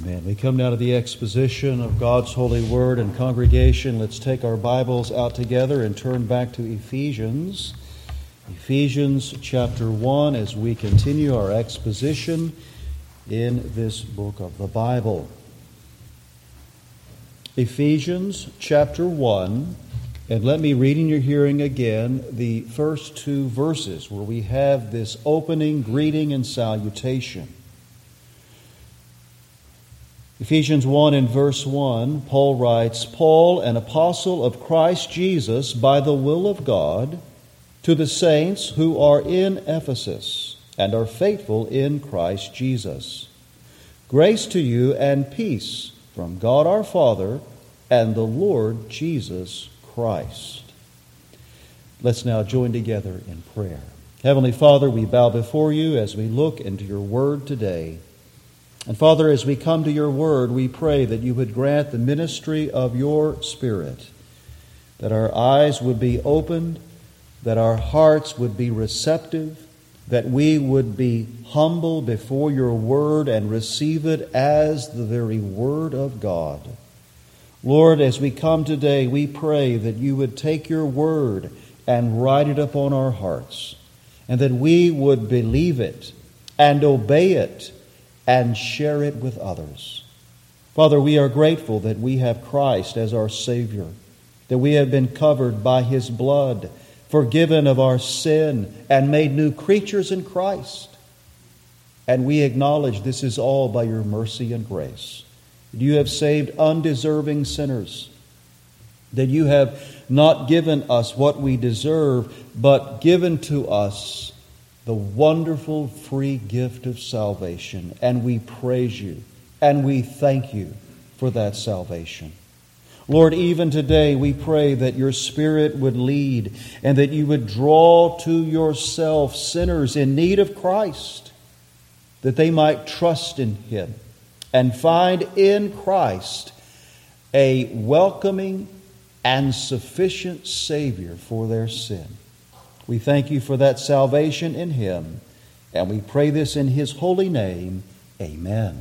Amen. We come now to the exposition of God's holy word. And congregation, let's take our Bibles out together and turn back to Ephesians. Ephesians chapter 1 as we continue our exposition in this book of the Bible. Ephesians chapter 1, and let me read in your hearing again the first two verses where we have this opening greeting and salutation. Ephesians 1 and verse 1, Paul writes, Paul, an apostle of Christ Jesus, by the will of God, to the saints who are in Ephesus and are faithful in Christ Jesus. Grace to you and peace from God our Father and the Lord Jesus Christ. Let's now join together in prayer. Heavenly Father, we bow before you as we look into your word today. And Father, as we come to your word, we pray that you would grant the ministry of your Spirit, that our eyes would be opened, that our hearts would be receptive, that we would be humble before your word and receive it as the very word of God. Lord, as we come today, we pray that you would take your word and write it upon our hearts, and that we would believe it and obey it and share it with others. Father, we are grateful that we have Christ as our Savior, that we have been covered by his blood, forgiven of our sin, and made new creatures in Christ. And we acknowledge this is all by your mercy and grace. That you have saved undeserving sinners, that you have not given us what we deserve, but given to us the wonderful free gift of salvation. And we praise you and we thank you for that salvation. Lord, even today we pray that your Spirit would lead and that you would draw to yourself sinners in need of Christ, that they might trust in him and find in Christ a welcoming and sufficient Savior for their sin. We thank you for that salvation in him, and we pray this in his holy name. Amen.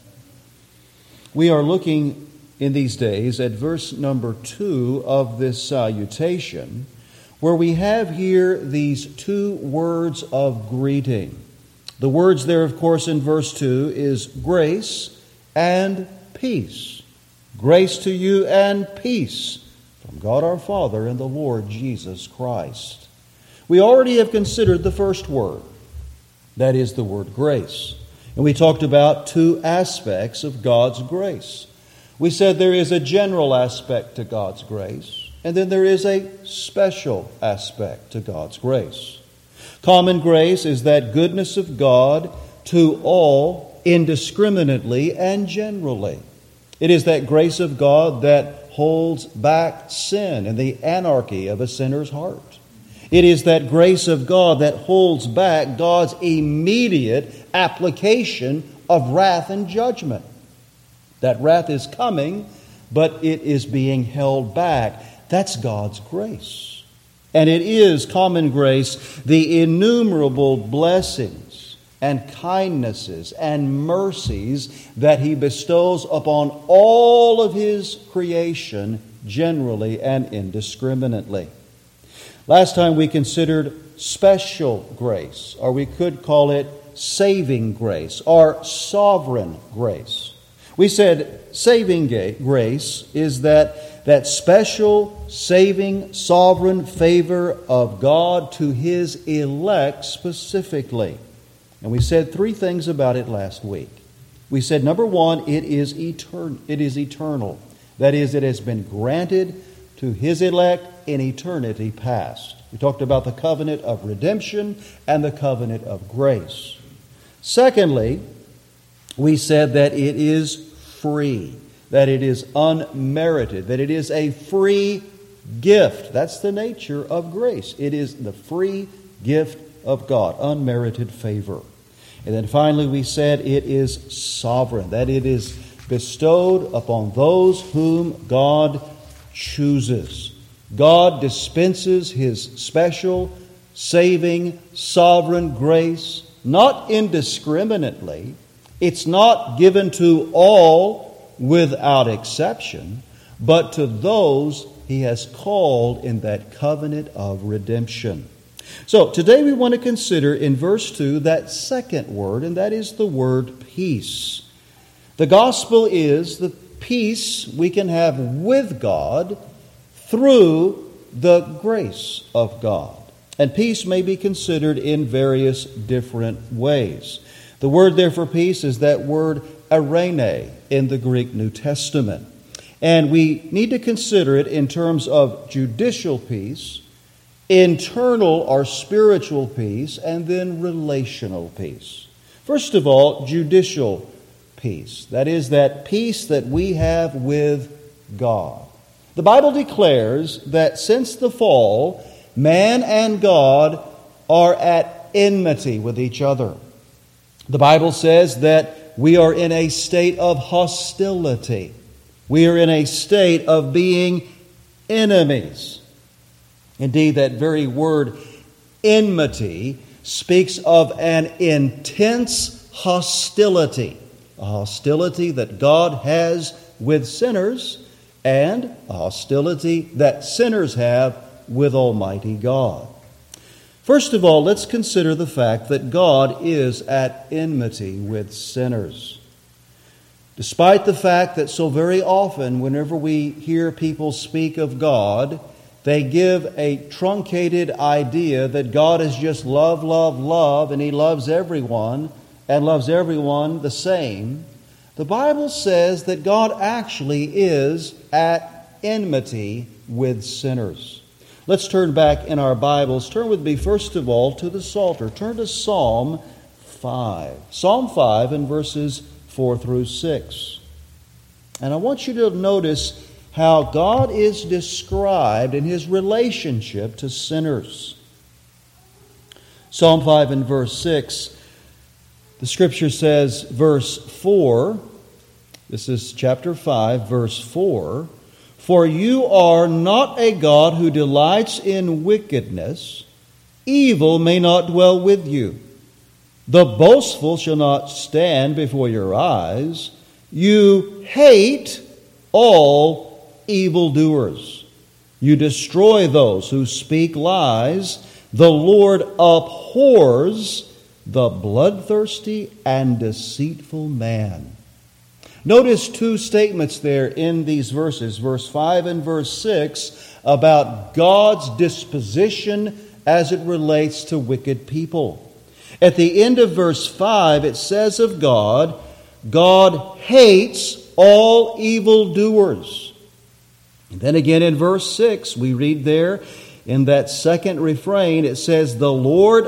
We are looking in these days at verse number 2 of this salutation, where we have here these two words of greeting. The words there, of course, in verse 2 is grace and peace. Grace to you and peace from God our Father and the Lord Jesus Christ. We already have considered the first word, that is the word grace. And we talked about two aspects of God's grace. We said there is a general aspect to God's grace, and then there is a special aspect to God's grace. Common grace is that goodness of God to all indiscriminately and generally. It is that grace of God that holds back sin and the anarchy of a sinner's heart. It is that grace of God that holds back God's immediate application of wrath and judgment. That wrath is coming, but it is being held back. That's God's grace. And it is common grace, the innumerable blessings and kindnesses and mercies that he bestows upon all of his creation generally and indiscriminately. Last time we considered special grace, or we could call it saving grace, or sovereign grace. We said saving grace is that special, saving, sovereign favor of God to his elect specifically. And we said three things about it last week. We said, number one, it is eternal. That is, it has been granted to his elect in eternity past. We talked about the covenant of redemption and the covenant of grace. Secondly, we said that it is free, that it is unmerited, that it is a free gift. That's the nature of grace. It is the free gift of God, unmerited favor. And then finally we said it is sovereign, that it is bestowed upon those whom God chooses. God dispenses his special, saving, sovereign grace, not indiscriminately, It's not given to all without exception, but to those He has called in that covenant of redemption. So today we want to consider in verse 2 that second word, and that is the word peace. The gospel is the peace we can have with God through the grace of God. And peace may be considered in various different ways. The word there for peace is that word eirene in the Greek New Testament. And we need to consider it in terms of judicial peace, internal or spiritual peace, and then relational peace. First of all, judicial peace. That is that peace that we have with God. The Bible declares that since the fall, man and God are at enmity with each other. The Bible says that we are in a state of hostility. We are in a state of being enemies. Indeed, that very word enmity speaks of an intense hostility, a hostility that God has with sinners and a hostility that sinners have with Almighty God. First of all, let's consider the fact that God is at enmity with sinners. Despite the fact that so very often, whenever we hear people speak of God, they give a truncated idea that God is just love, love, love, and He loves everyone and loves everyone the same. The Bible says that God actually is at enmity with sinners. Let's turn back in our Bibles. Turn with me, first of all, to the Psalter. Turn to Psalm 5. Psalm 5 and verses 4 through 6. And I want you to notice how God is described in His relationship to sinners. Psalm 5 and verse 6, the Scripture says, verse 4, this is chapter 5, verse 4, "For you are not a God who delights in wickedness, evil may not dwell with you. The boastful shall not stand before your eyes. You hate all evildoers. You destroy those who speak lies. The Lord abhors the bloodthirsty and deceitful man." Notice two statements there in these verses, verse 5 and verse 6, about God's disposition as it relates to wicked people. At the end of verse 5, it says of God, God hates all evildoers. And then again in verse 6, we read there in that second refrain, it says, the Lord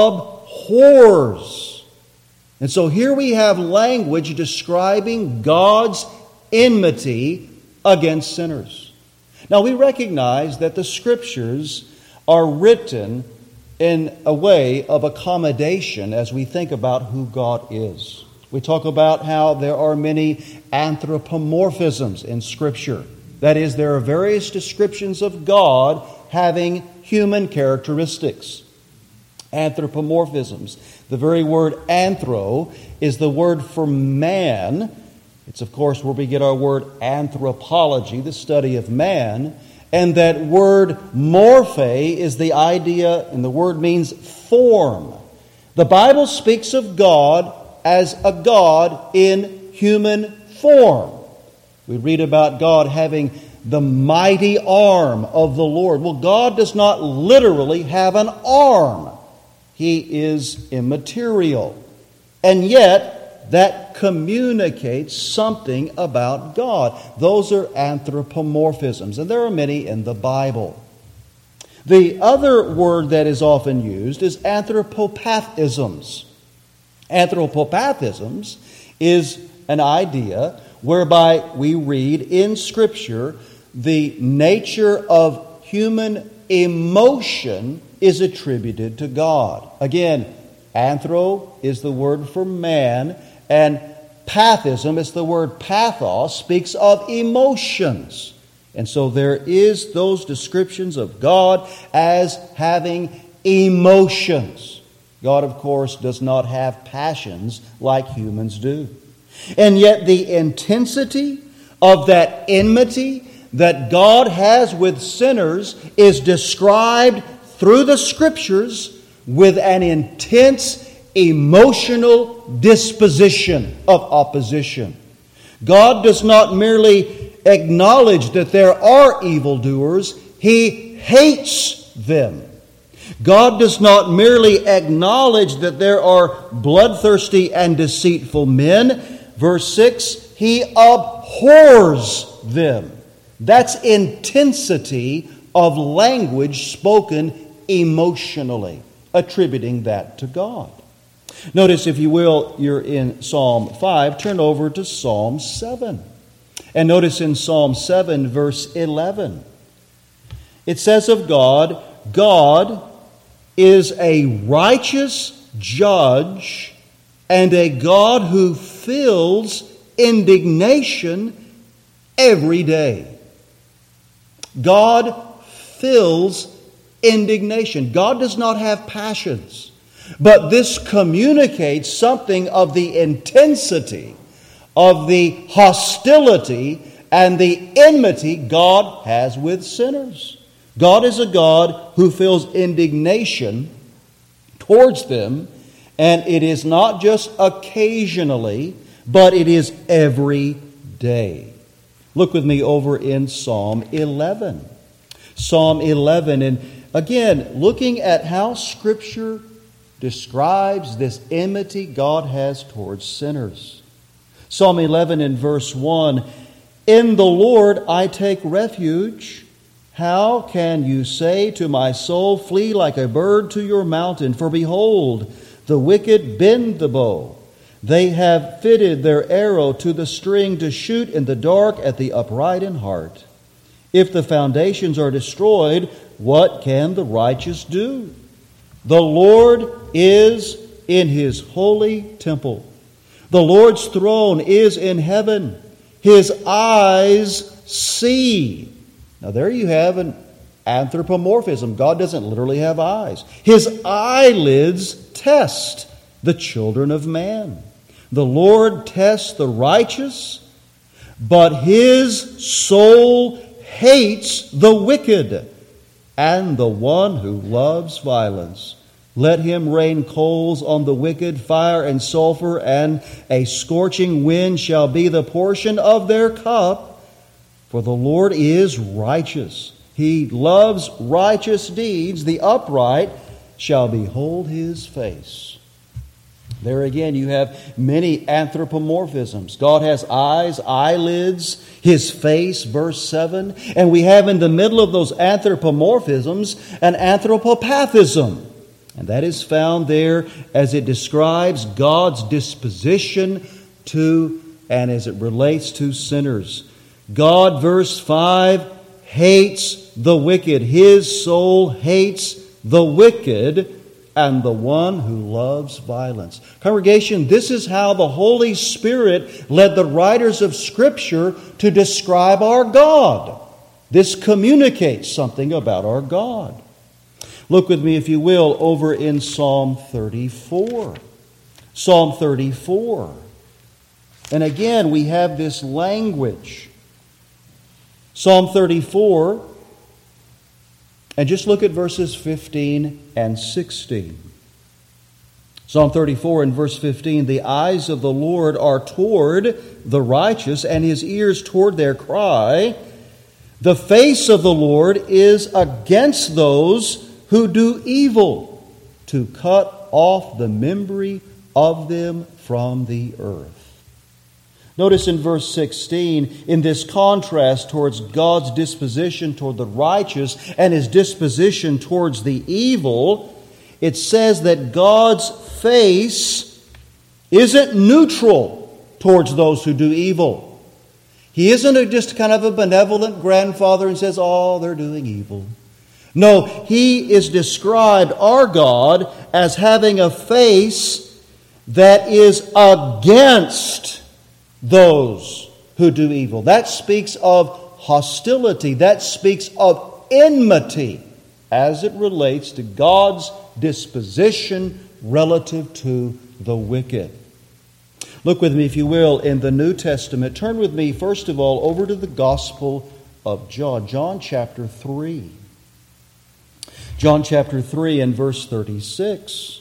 abhors. And so here we have language describing God's enmity against sinners. Now we recognize that the Scriptures are written in a way of accommodation as we think about who God is. We talk about how there are many anthropomorphisms in Scripture. That is, there are various descriptions of God having human characteristics. Anthropomorphisms. The very word anthro is the word for man. It's, of course, where we get our word anthropology, the study of man. And that word morphe is the idea, and the word means form. The Bible speaks of God as a God in human form. We read about God having the mighty arm of the Lord. Well, God does not literally have an arm. He is immaterial. And yet, that communicates something about God. Those are anthropomorphisms, and there are many in the Bible. The other word that is often used is anthropopathisms. Anthropopathisms is an idea whereby we read in Scripture the nature of human emotion is attributed to God. Again, anthro is the word for man, and pathism is the word pathos, speaks of emotions. And so there is those descriptions of God as having emotions. God, of course, does not have passions like humans do. And yet the intensity of that enmity that God has with sinners is described through the Scriptures with an intense emotional disposition of opposition. God does not merely acknowledge that there are evildoers, He hates them. God does not merely acknowledge that there are bloodthirsty and deceitful men. Verse 6, He abhors them. That's intensity of language spoken emotionally, attributing that to God. Notice, if you will, you're in Psalm 5. Turn over to Psalm 7. And notice in Psalm 7, verse 11, it says of God, God is a righteous judge and a God who feels indignation every day. God feels indignation. God does not have passions. But this communicates something of the intensity, of the hostility, and the enmity God has with sinners. God is a God who feels indignation towards them, and it is not just occasionally, but it is every day. Look with me over in Psalm 11. Psalm 11, and again, looking at how Scripture describes this enmity God has towards sinners. Psalm 11 and verse 1, In the Lord I take refuge. How can you say to my soul, Flee like a bird to your mountain? For behold, the wicked bend the bow. They have fitted their arrow to the string to shoot in the dark at the upright in heart. If the foundations are destroyed, what can the righteous do? The Lord is in His holy temple. The Lord's throne is in heaven. His eyes see. Now there you have an anthropomorphism. God doesn't literally have eyes. His eyelids test the children of man. The Lord tests the righteous, but His soul hates the wicked and the one who loves violence. Let him rain coals on the wicked, fire and sulfur, and a scorching wind shall be the portion of their cup. For the Lord is righteous. He loves righteous deeds. The upright shall behold His face. There again you have many anthropomorphisms. God has eyes, eyelids, His face, verse 7. And we have in the middle of those anthropomorphisms an anthropopathism. And that is found there as it describes God's disposition to and as it relates to sinners. God, verse 5, hates the wicked. His soul hates the wicked and the one who loves violence. Congregation, this is how the Holy Spirit led the writers of Scripture to describe our God. This communicates something about our God. Look with me, if you will, over in Psalm 34. Psalm 34. And again, we have this language. Psalm 34, and just look at verses 15 and 16. Psalm 34 and verse 15, The eyes of the Lord are toward the righteous, and His ears toward their cry. The face of the Lord is against those who do evil, to cut off the memory of them from the earth. Notice in verse 16, in this contrast towards God's disposition toward the righteous and His disposition towards the evil, it says that God's face isn't neutral towards those who do evil. He isn't just kind of a benevolent grandfather and says, oh, they're doing evil. No, He is described, our God, as having a face that is against those who do evil. That speaks of hostility. That speaks of enmity as it relates to God's disposition relative to the wicked. Look with me, if you will, in the New Testament. Turn with me, first of all, over to the Gospel of John. John chapter 3. John chapter 3 and verse 36.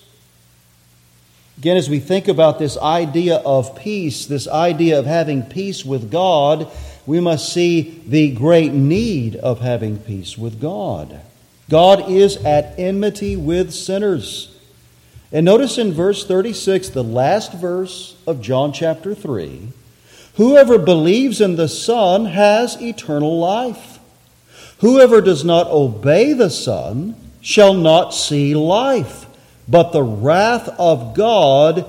Again, as we think about this idea of peace, this idea of having peace with God, we must see the great need of having peace with God. God is at enmity with sinners. And notice in verse 36, the last verse of John chapter 3, whoever believes in the Son has eternal life. Whoever does not obey the Son shall not see life, but the wrath of God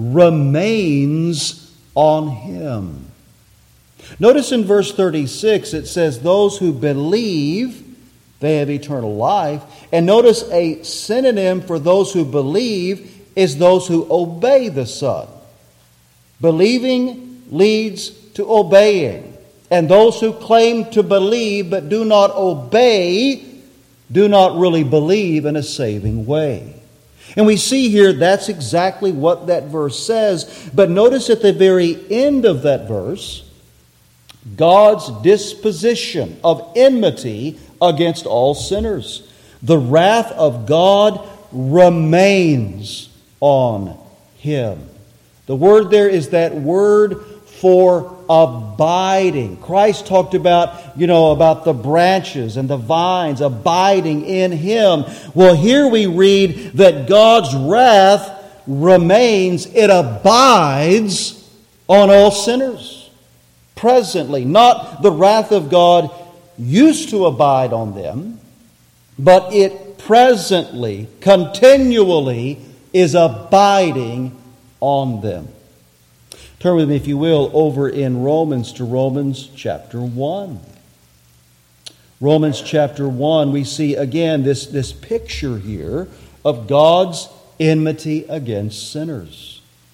remains on him. Notice in verse 36, it says, those who believe, they have eternal life. And notice a synonym for those who believe is those who obey the Son. Believing leads to obeying. And those who claim to believe but do not obey do not really believe in a saving way. And we see here that's exactly what that verse says. But notice at the very end of that verse, God's disposition of enmity against all sinners. The wrath of God remains on him. The word there is that word for abiding. Christ talked about the branches and the vines abiding in him. Well, here we read that God's wrath remains, it abides on all sinners. Presently, not the wrath of God used to abide on them, but it presently, continually is abiding on them. Turn with me, if you will, over in Romans to Romans chapter 1. Romans chapter 1, we see again this picture here of God's enmity against sinners.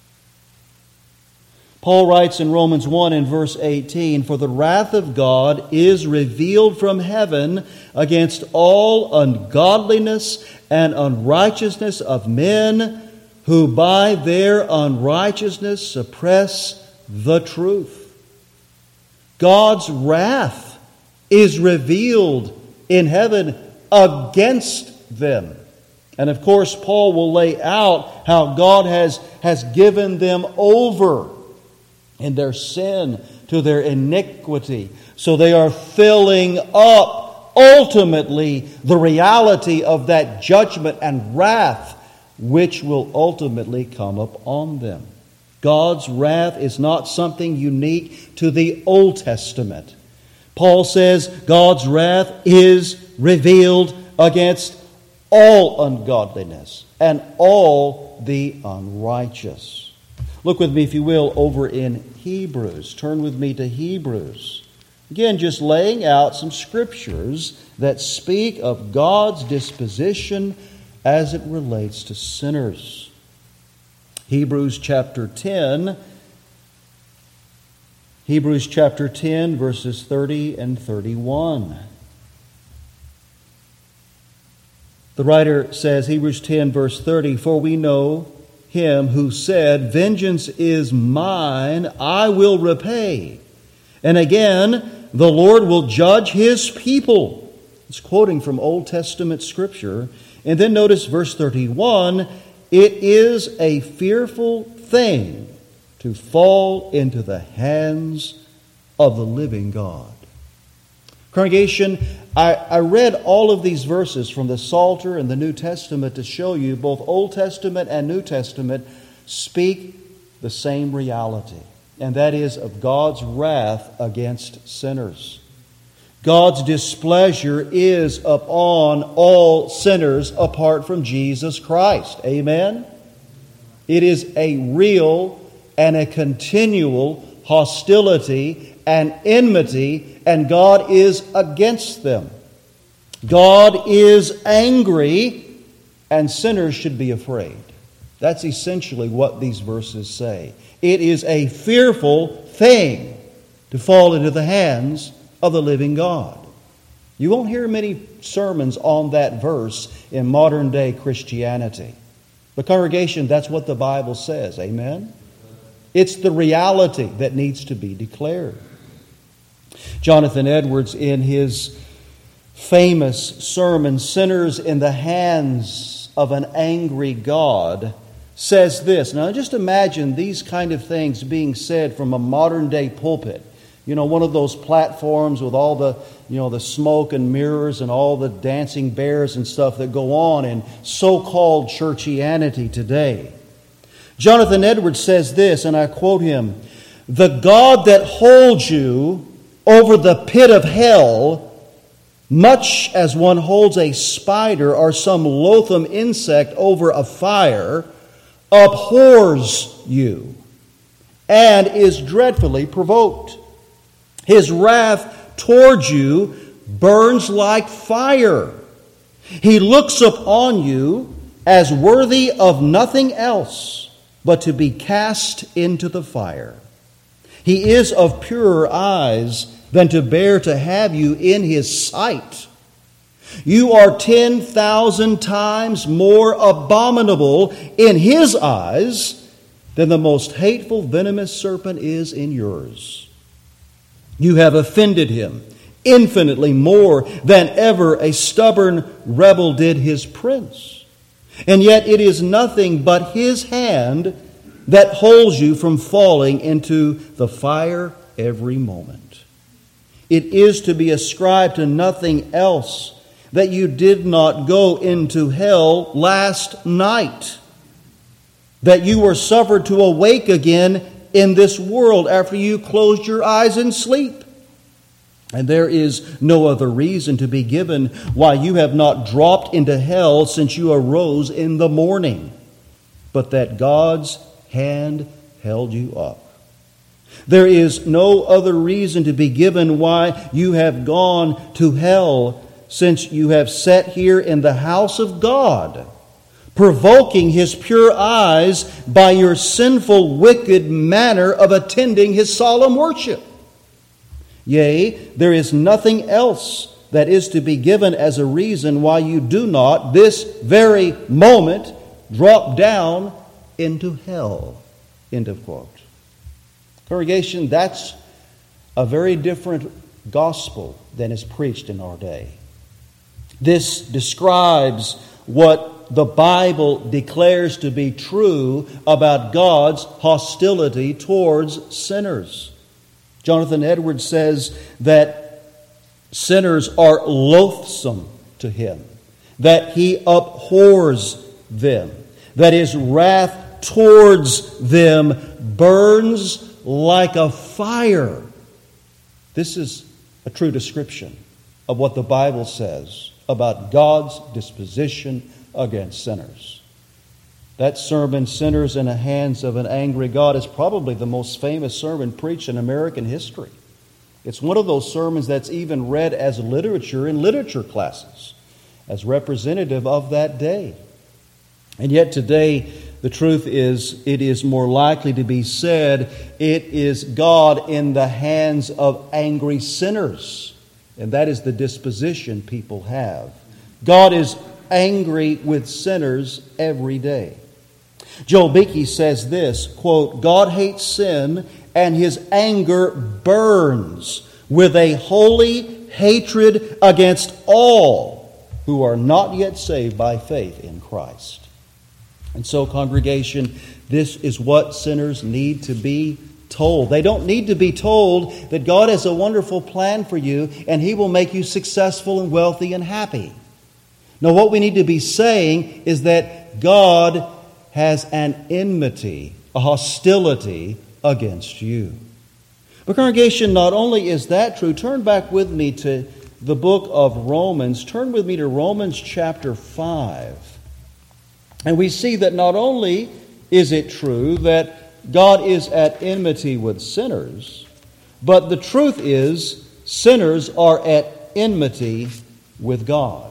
Paul writes in Romans 1 and verse 18, for the wrath of God is revealed from heaven against all ungodliness and unrighteousness of men who by their unrighteousness suppress the truth. God's wrath is revealed in heaven against them. And of course, Paul will lay out how God has given them over in their sin to their iniquity. So they are filling up ultimately the reality of that judgment and wrath which will ultimately come upon them. God's wrath is not something unique to the Old Testament. Paul says God's wrath is revealed against all ungodliness and all the unrighteous. Look with me, if you will, over in Hebrews. Turn with me to Hebrews. Again, just laying out some scriptures that speak of God's disposition as it relates to sinners. Hebrews chapter 10. Hebrews chapter 10, verses 30 and 31. The writer says, Hebrews 10, verse 30, for we know him who said, vengeance is mine, I will repay. And again, the Lord will judge his people. It's quoting from Old Testament scripture. And then notice verse 31, it is a fearful thing to fall into the hands of the living God. Congregation, I read all of these verses from the Psalter and the New Testament to show you both Old Testament and New Testament speak the same reality, and that is of God's wrath against sinners. God's displeasure is upon all sinners apart from Jesus Christ. Amen? It is a real and a continual hostility and enmity, and God is against them. God is angry, and sinners should be afraid. That's essentially what these verses say. It is a fearful thing to fall into the hands of the living God. You won't hear many sermons on that verse in modern day Christianity. But congregation, that's what the Bible says. Amen? It's the reality that needs to be declared. Jonathan Edwards, in his famous sermon, Sinners in the Hands of an Angry God, says this. Now just imagine these kind of things being said from a modern day pulpit. You know, one of those platforms with all the, the smoke and mirrors and all the dancing bears and stuff that go on in so-called churchianity today. Jonathan Edwards says this, and I quote him, "The God that holds you over the pit of hell, much as one holds a spider or some loathsome insect over a fire, abhors you and is dreadfully provoked. His wrath towards you burns like fire. He looks upon you as worthy of nothing else but to be cast into the fire. He is of purer eyes than to bear to have you in his sight. You are 10,000 times more abominable in his eyes than the most hateful venomous serpent is in yours. You have offended him infinitely more than ever a stubborn rebel did his prince. And yet it is nothing but his hand that holds you from falling into the fire every moment. It is to be ascribed to nothing else that you did not go into hell last night, that you were suffered to awake again in this world after you closed your eyes in sleep. And there is no other reason to be given why you have not dropped into hell since you arose in the morning, but that God's hand held you up. There is no other reason to be given why you have gone to hell since you have sat here in the house of God, provoking his pure eyes by your sinful, wicked manner of attending his solemn worship. Yea, there is nothing else that is to be given as a reason why you do not, this very moment, drop down into hell. End of quote. Congregation, that's a very different gospel than is preached in our day. This describes what the Bible declares to be true about God's hostility towards sinners. Jonathan Edwards says that sinners are loathsome to him, that he abhors them, that his wrath towards them burns like a fire. This is a true description of what the Bible says about God's disposition against sinners. That sermon, Sinners in the Hands of an Angry God, is probably the most famous sermon preached in American history. It's one of those sermons that's even read as literature in literature classes, as representative of that day. And yet today, the truth is, it is more likely to be said, it is God in the hands of angry sinners. And that is the disposition people have. God is angry with sinners every day. Joel Beeke says this, quote, "God hates sin and his anger burns with a holy hatred against all who are not yet saved by faith in Christ." And so, congregation, this is what sinners need to be told. They don't need to be told that God has a wonderful plan for you and he will make you successful and wealthy and happy. No, what we need to be saying is that God has an enmity, a hostility against you. But congregation, not only is that true, turn back with me to the book of Romans. Turn with me to Romans chapter 5. And we see that not only is it true that God is at enmity with sinners, but the truth is sinners are at enmity with God.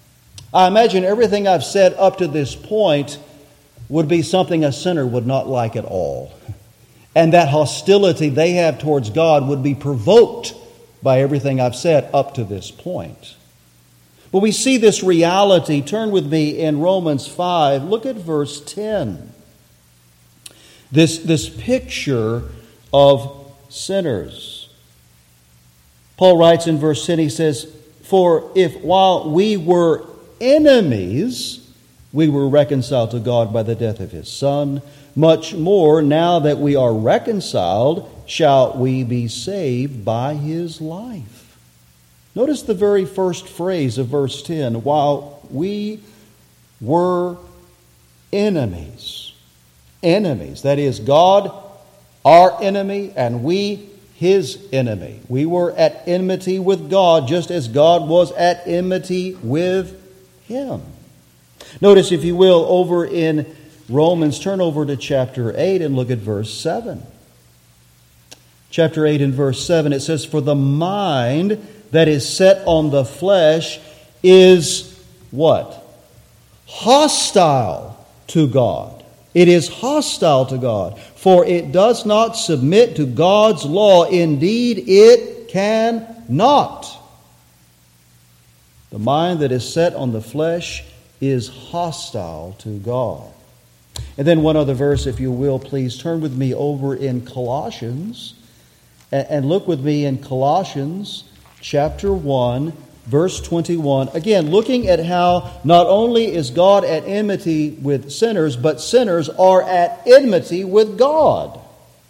I imagine everything I've said up to this point would be something a sinner would not like at all. And that hostility they have towards God would be provoked by everything I've said up to this point. But we see this reality. Turn with me in Romans 5. Look at verse 10. This picture of sinners. Paul writes in verse 10, he says, "For if while we were enemies, we were reconciled to God by the death of His Son, much more, now that we are reconciled, shall we be saved by His life." Notice the very first phrase of verse 10, while we were enemies. Enemies, that is, God, our enemy, and we, His enemy. We were at enmity with God, just as God was at enmity with Him. Notice, if you will, over in Romans, turn over to chapter 8 and look at verse 7. Chapter 8 and verse 7, it says, "For the mind that is set on the flesh is" what? "Hostile to God." It is hostile to God, for it does not submit to God's law. Indeed, it cannot. The mind that is set on the flesh is hostile to God. And then one other verse, if you will, please turn with me over in Colossians and look with me in Colossians chapter 1, verse 21. Again, looking at how not only is God at enmity with sinners, but sinners are at enmity with God.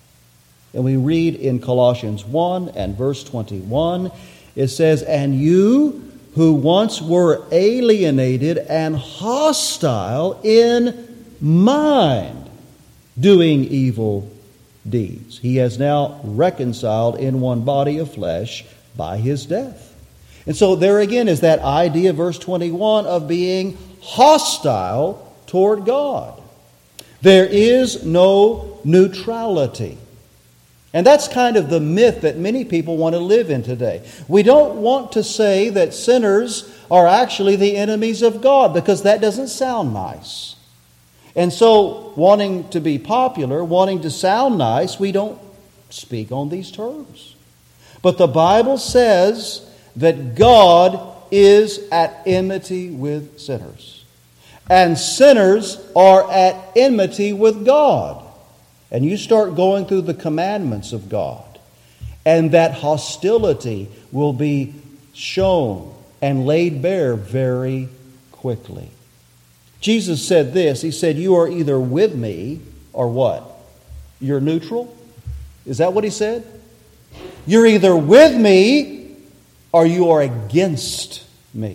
And we read in Colossians 1 and verse 21, it says, "And you who once were alienated and hostile in mind, doing evil deeds, He has now reconciled in one body of flesh by His death." And so there again is that idea, verse 21, of being hostile toward God. There is no neutrality. And that's kind of the myth that many people want to live in today. We don't want to say that sinners are actually the enemies of God, because that doesn't sound nice. And so, wanting to be popular, wanting to sound nice, we don't speak on these terms. But the Bible says that God is at enmity with sinners. And sinners are at enmity with God. And you start going through the commandments of God, and that hostility will be shown and laid bare very quickly. Jesus said this. He said, "You are either with me or what? You're neutral?" Is that what He said? You're either with me or you are against me.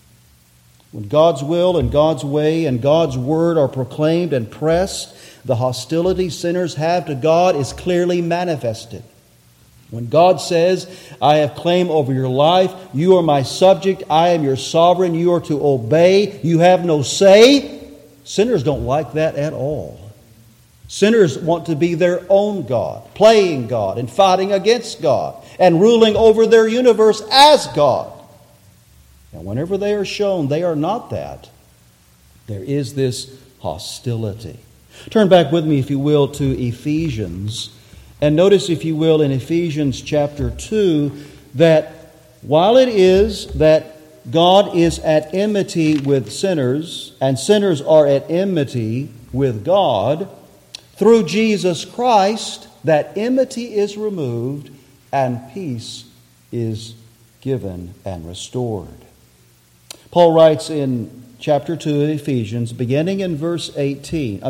When God's will and God's way and God's word are proclaimed and pressed, the hostility sinners have to God is clearly manifested. When God says, "I have claim over your life, you are my subject, I am your sovereign, you are to obey, you have no say," sinners don't like that at all. Sinners want to be their own God, playing God and fighting against God and ruling over their universe as God. And whenever they are shown they are not that, there is this hostility. Turn back with me, if you will, to Ephesians. And notice, if you will, in Ephesians chapter 2, that while it is that God is at enmity with sinners, and sinners are at enmity with God, through Jesus Christ, that enmity is removed and peace is given and restored. Paul writes in chapter 2 of Ephesians, beginning in verse 11,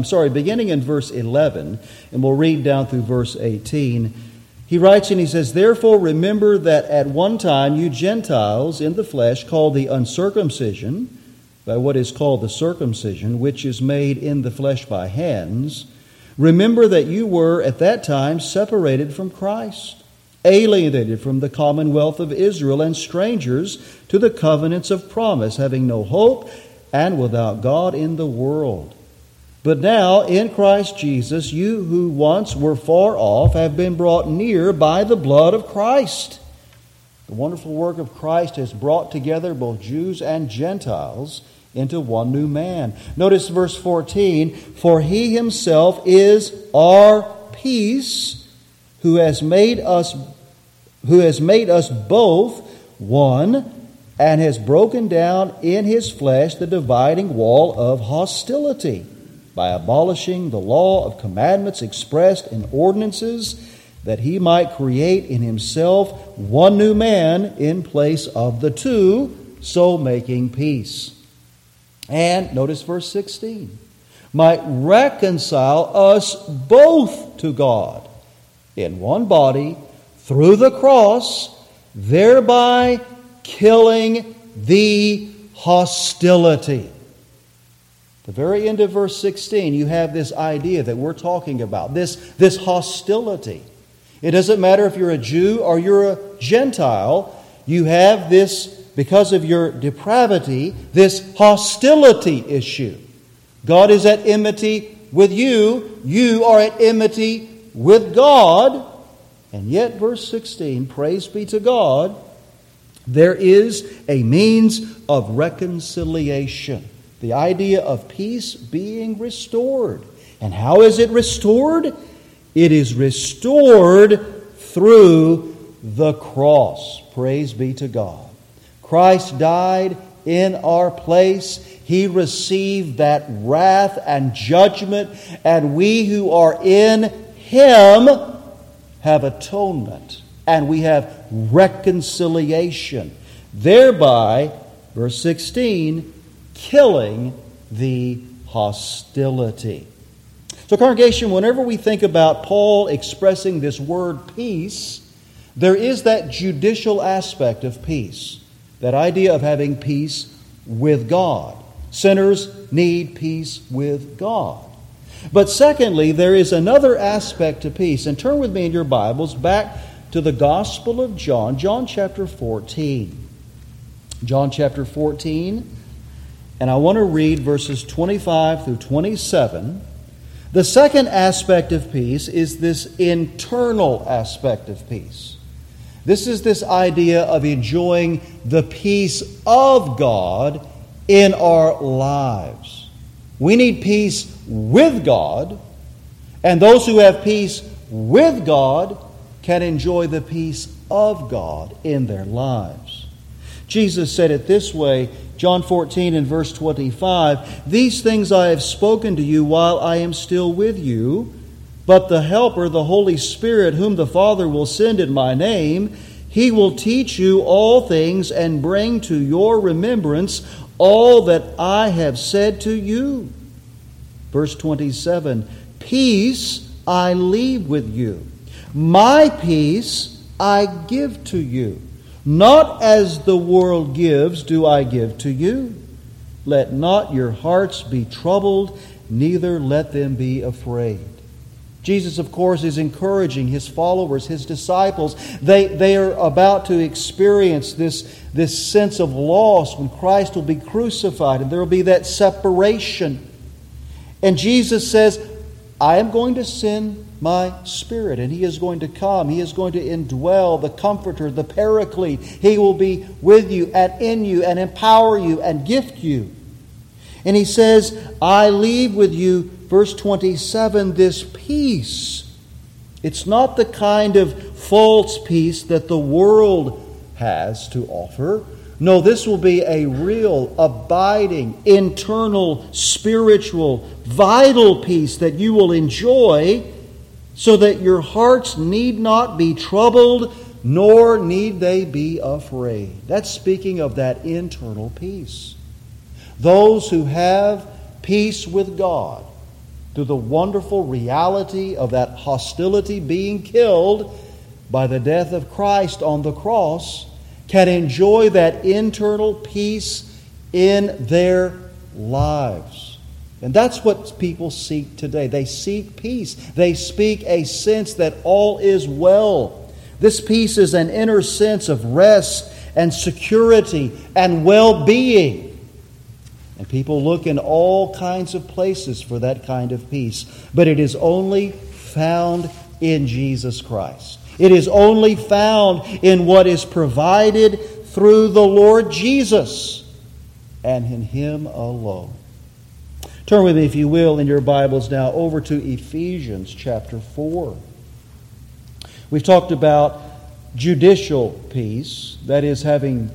and we'll read down through verse 18. He writes and he says, "Therefore remember that at one time you Gentiles in the flesh, called the uncircumcision, by what is called the circumcision, which is made in the flesh by hands, remember that you were at that time separated from Christ, alienated from the commonwealth of Israel, and strangers to the covenants of promise, having no hope and without God in the world. But now, in Christ Jesus, you who once were far off have been brought near by the blood of Christ." The wonderful work of Christ has brought together both Jews and Gentiles into one new man. Notice verse 14, "For He Himself is our peace, who has made us both one, and has broken down in his flesh the dividing wall of hostility by abolishing the law of commandments expressed in ordinances, that he might create in himself one new man in place of the two, so making peace. And notice verse 16, might reconcile us both to God in one body through the cross, thereby killing the hostility. The very end of verse 16, you have this idea that we're talking about, this hostility. It doesn't matter if you're a Jew or you're a Gentile, you have this, because of your depravity, this hostility issue. God is at enmity with you. You are at enmity with God. And yet, verse 16, praise be to God, there is a means of reconciliation. The idea of peace being restored. And how is it restored? It is restored through the cross. Praise be to God. Christ died in our place. He received that wrath and judgment, and we who are in Him have atonement, and we have reconciliation, thereby, verse 16, killing the hostility. So, congregation, whenever we think about Paul expressing this word peace, there is that judicial aspect of peace, that idea of having peace with God. Sinners need peace with God. But secondly, there is another aspect to peace. And turn with me in your Bibles back to the Gospel of John, John chapter 14. John chapter 14, and I want to read verses 25 through 27. The second aspect of peace is this internal aspect of peace. This is this idea of enjoying the peace of God in our lives. We need peace with God, and those who have peace with God can enjoy the peace of God in their lives. Jesus said it this way, John 14 and verse 25, "These things I have spoken to you while I am still with you, but the Helper, the Holy Spirit, whom the Father will send in my name, He will teach you all things and bring to your remembrance all that I have said to you." Verse 27, "Peace I leave with you. My peace I give to you. Not as the world gives do I give to you. Let not your hearts be troubled, neither let them be afraid." Jesus, of course, is encouraging His followers, His disciples. They are about to experience this sense of loss when Christ will be crucified, and there will be that separation. And Jesus says, "I am going to send my Spirit, and He is going to come. He is going to indwell the Comforter, the Paraclete. He will be with you and in you and empower you and gift you." And He says, "I leave with you," verse 27, "this peace." It's not the kind of false peace that the world has to offer. No, this will be a real, abiding, internal, spiritual, vital peace that you will enjoy, so that your hearts need not be troubled, nor need they be afraid. That's speaking of that internal peace. Those who have peace with God, through the wonderful reality of that hostility being killed by the death of Christ on the cross, can enjoy that internal peace in their lives. And that's what people seek today. They seek peace. They seek a sense that all is well. This peace is an inner sense of rest and security and well-being. And people look in all kinds of places for that kind of peace. But it is only found in Jesus Christ. It is only found in what is provided through the Lord Jesus, and in Him alone. Turn with me, if you will, in your Bibles now over to Ephesians chapter 4. We've talked about judicial peace, that is, having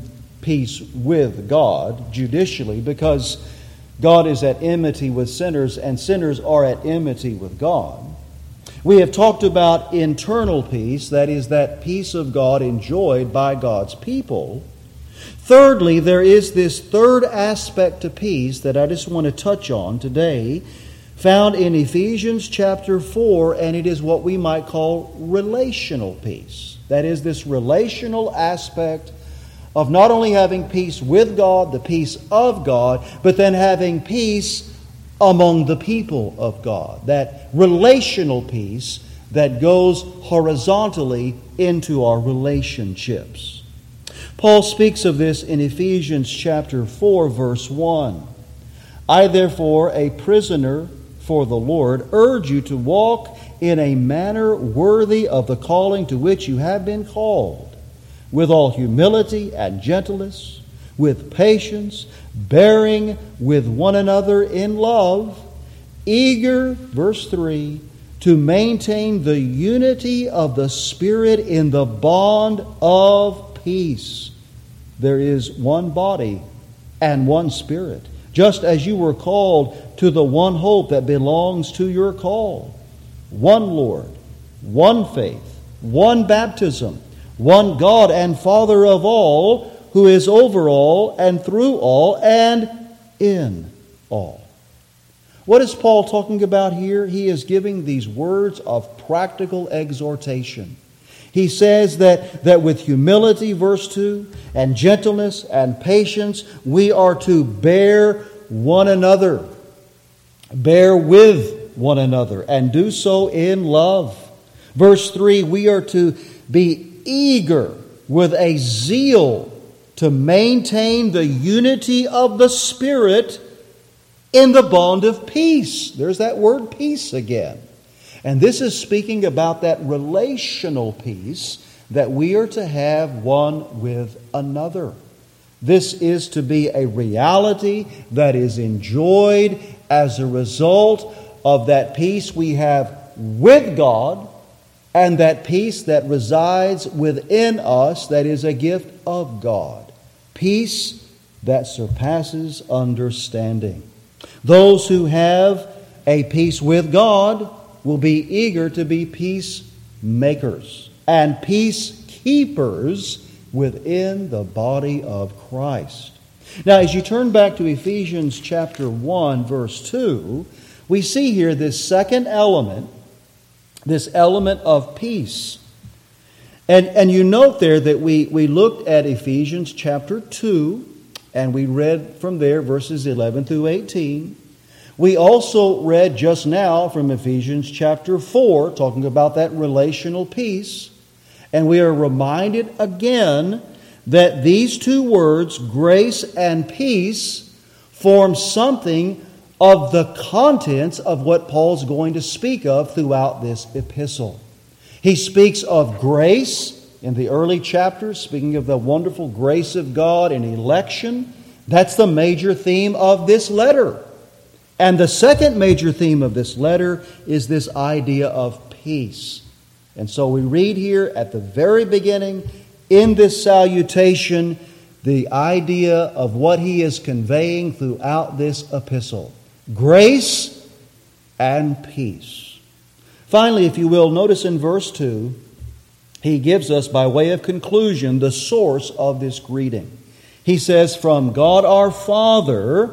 peace with God judicially, because God is at enmity with sinners and sinners are at enmity with God. We have talked about internal peace, that is, that peace of God enjoyed by God's people. Thirdly, there is this third aspect to peace that I just want to touch on today, found in Ephesians chapter 4, and it is what we might call relational peace. That is, this relational aspect of not only having peace with God, the peace of God, but then having peace among the people of God. That relational peace that goes horizontally into our relationships. Paul speaks of this in Ephesians chapter 4, verse 1. I, therefore, a prisoner for the Lord, urge you to walk in a manner worthy of the calling to which you have been called, with all humility and gentleness, with patience, bearing with one another in love, eager, verse 3, to maintain the unity of the Spirit in the bond of peace. There is one body and one Spirit, just as you were called to the one hope that belongs to your call. One Lord, one faith, one baptism, one God and Father of all, who is over all and through all and in all. What is Paul talking about here? He is giving these words of practical exhortation. He says that with humility, verse 2, and gentleness and patience, we are to bear one another, bear with one another, and do so in love. Verse 3, we are to be eager with a zeal to maintain the unity of the Spirit in the bond of peace. There's that word peace again. And this is speaking about that relational peace that we are to have one with another. This is to be a reality that is enjoyed as a result of that peace we have with God and that peace that resides within us that is a gift of God. Peace that surpasses understanding. Those who have a peace with God will be eager to be peacemakers and peacekeepers within the body of Christ. Now, as you turn back to Ephesians chapter 1, verse 2, we see here this second element, this element of peace. And you note there that we looked at Ephesians chapter 2, and we read from there verses 11 through 18. We also read just now from Ephesians chapter 4, talking about that relational peace. And we are reminded again that these two words, grace and peace, form something of the contents of what Paul's going to speak of throughout this epistle. He speaks of grace in the early chapters, speaking of the wonderful grace of God in election. That's the major theme of this letter. And the second major theme of this letter is this idea of peace. And so we read here at the very beginning, in this salutation, the idea of what he is conveying throughout this epistle. Grace and peace. Finally, if you will, notice in verse 2, he gives us, by way of conclusion, the source of this greeting. He says, from God our Father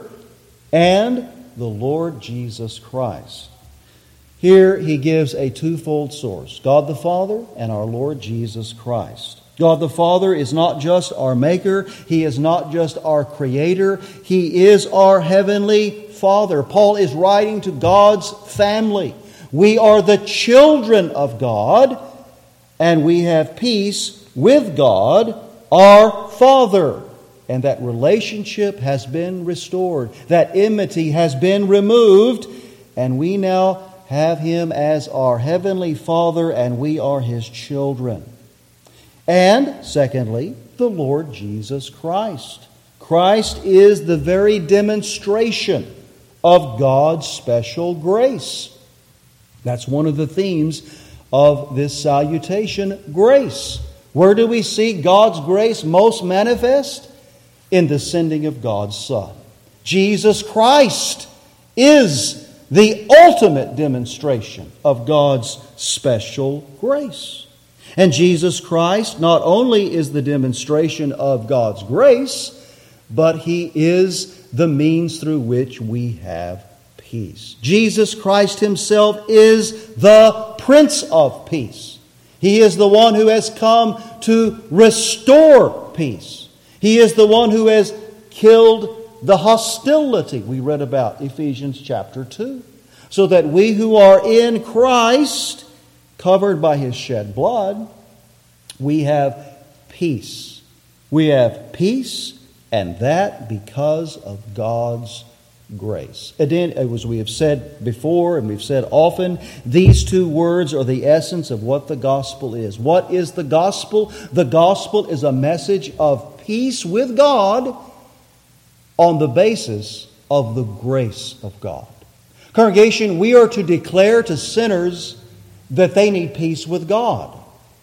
and the Lord Jesus Christ. Here he gives a twofold source, God the Father and our Lord Jesus Christ. God the Father is not just our Maker. He is not just our Creator. He is our Heavenly Father. Paul is writing to God's family. We are the children of God, and we have peace with God, our Father. And that relationship has been restored. That enmity has been removed, and we now have Him as our Heavenly Father, and we are His children. And, secondly, the Lord Jesus Christ. Christ is the very demonstration of God's special grace. That's one of the themes of this salutation, grace. Where do we see God's grace most manifest? in the sending of God's Son. Jesus Christ is the ultimate demonstration of God's special grace. And Jesus Christ not only is the demonstration of God's grace, but He is the means through which we have peace. Jesus Christ Himself is the Prince of Peace. He is the one who has come to restore peace. He is the one who has killed the hostility we read about, Ephesians chapter 2. So that we who are in Christ, covered by His shed blood, we have peace. We have peace, and that because of God's grace. Again, as we have said before and we've said often, these two words are the essence of what the gospel is. What is the gospel? The gospel is a message of peace with God on the basis of the grace of God. Congregation, we are to declare to sinners that they need peace with God.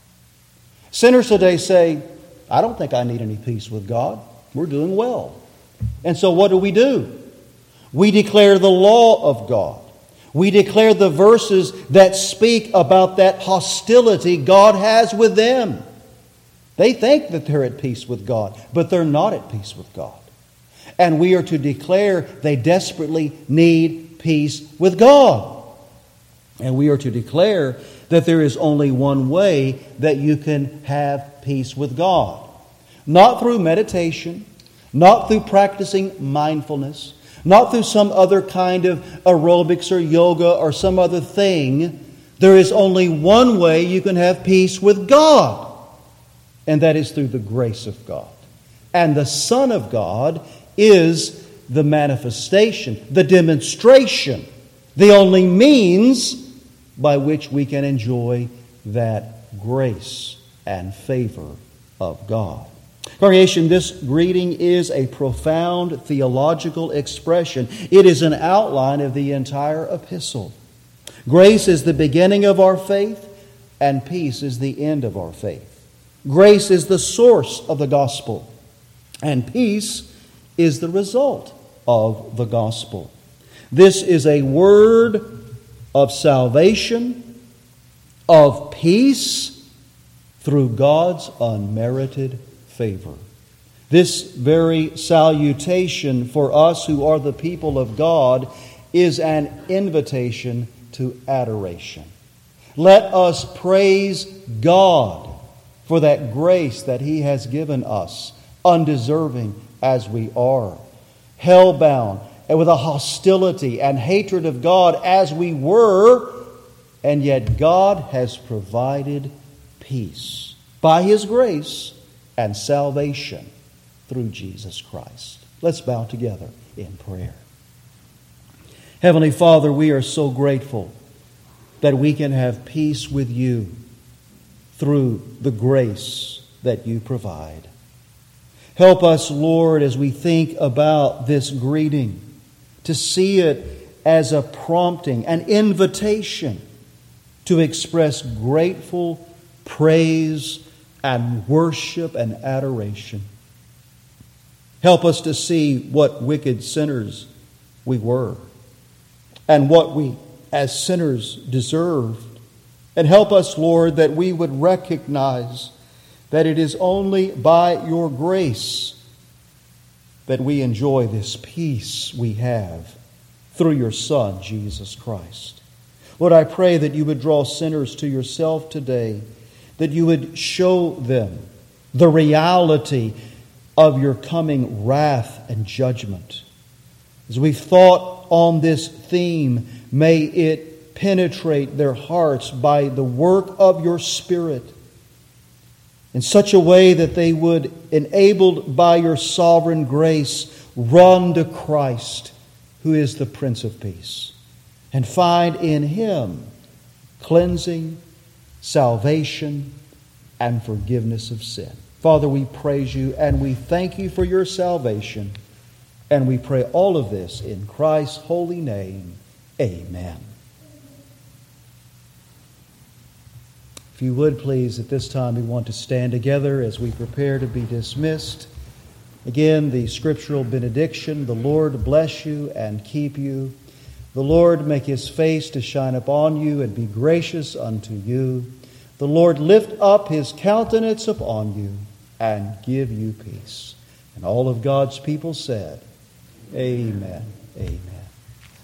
Sinners today say, I don't think I need any peace with God. We're doing well. And so what do? We declare the law of God. We declare the verses that speak about that hostility God has with them. They think that they're at peace with God, but they're not at peace with God. And we are to declare they desperately need peace with God. And we are to declare that there is only one way that you can have peace with God. Not through meditation, not through practicing mindfulness, not through some other kind of aerobics or yoga or some other thing. There is only one way you can have peace with God, and that is through the grace of God. And the Son of God is the manifestation, the demonstration, the only means by which we can enjoy that grace and favor of God. Congregation, this greeting is a profound theological expression. It is an outline of the entire epistle. Grace is the beginning of our faith, and peace is the end of our faith. Grace is the source of the gospel, and peace is the result of the gospel. This is a word of salvation, of peace, through God's unmerited favor. This very salutation for us who are the people of God is an invitation to adoration. Let us praise God for that grace that He has given us, undeserving as we are, hell-bound, and with a hostility and hatred of God as we were, and yet God has provided peace by His grace and salvation through Jesus Christ. Let's bow together in prayer. Heavenly Father, we are so grateful that we can have peace with You through the grace that You provide. Help us, Lord, as we think about this greeting, to see it as a prompting, an invitation to express grateful praise and worship and adoration. Help us to see what wicked sinners we were and what we as sinners deserved. And help us, Lord, that we would recognize that it is only by Your grace that we enjoy this peace we have through Your Son, Jesus Christ. Lord, I pray that You would draw sinners to Yourself today, that You would show them the reality of Your coming wrath and judgment. As we've thought on this theme, may it penetrate their hearts by the work of Your Spirit in such a way that they would, enabled by Your sovereign grace, run to Christ, who is the Prince of Peace, and find in Him cleansing, salvation, and forgiveness of sin. Father, we praise You and we thank You for Your salvation, and we pray all of this in Christ's holy name. Amen. If you would please, at this time we want to stand together as we prepare to be dismissed. Again, the scriptural benediction, the Lord bless you and keep you. The Lord make his face to shine upon you and be gracious unto you. The Lord lift up his countenance upon you and give you peace. And all of God's people said, Amen. Amen.